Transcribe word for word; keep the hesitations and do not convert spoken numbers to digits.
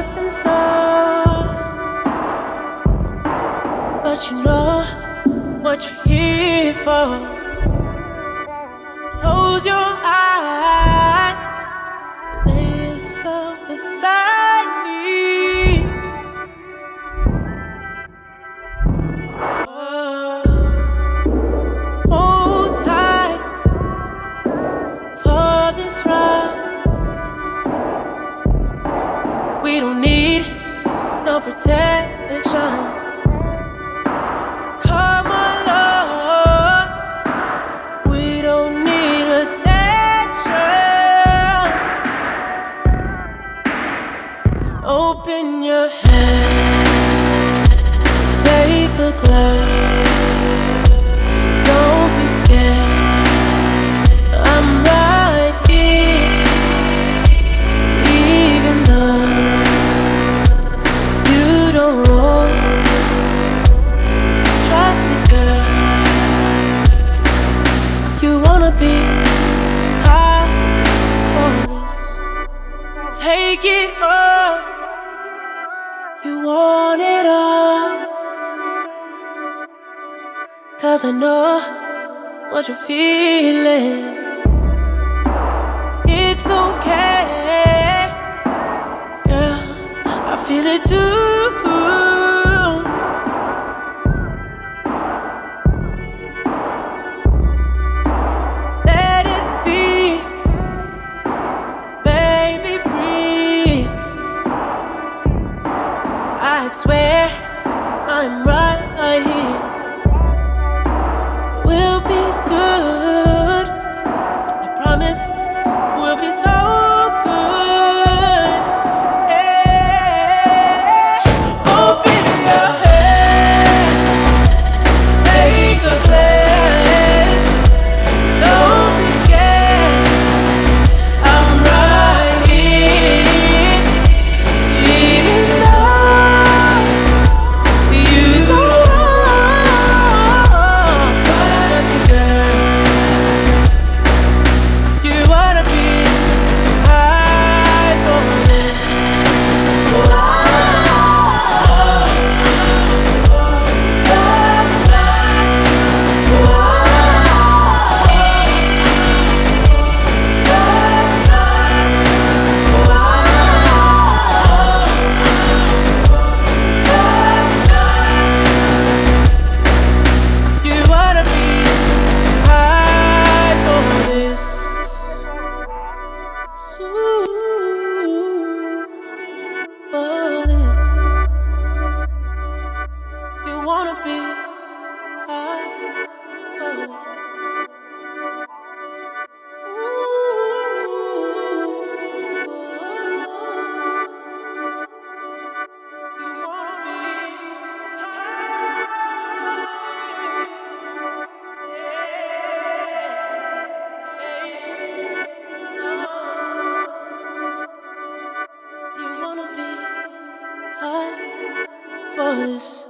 what's in store, but you know what you're here for. Close your eyes, lay yourself beside me. Oh, hold tight for this ride. We don't need no protection. Come along, we don't need attention. Open your hand, take a glass. Don't be scared, I'm right here. Even though you don't know, trust me, girl. You wanna be high for this. Take it off. You want it all. 'Cause I know what you're feeling. It's okay, girl, I feel it too. Let it be, baby, breathe. I swear I'm right here. We'll be good, I promise we'll be so good. Hey, open your head, take a glance. Don't be scared, I'm right here. Even though you don't know, trust me, girl. You wanna be high for this. You wanna be high for this. Ooh, for this. You wanna be high for this. You wanna be high for this.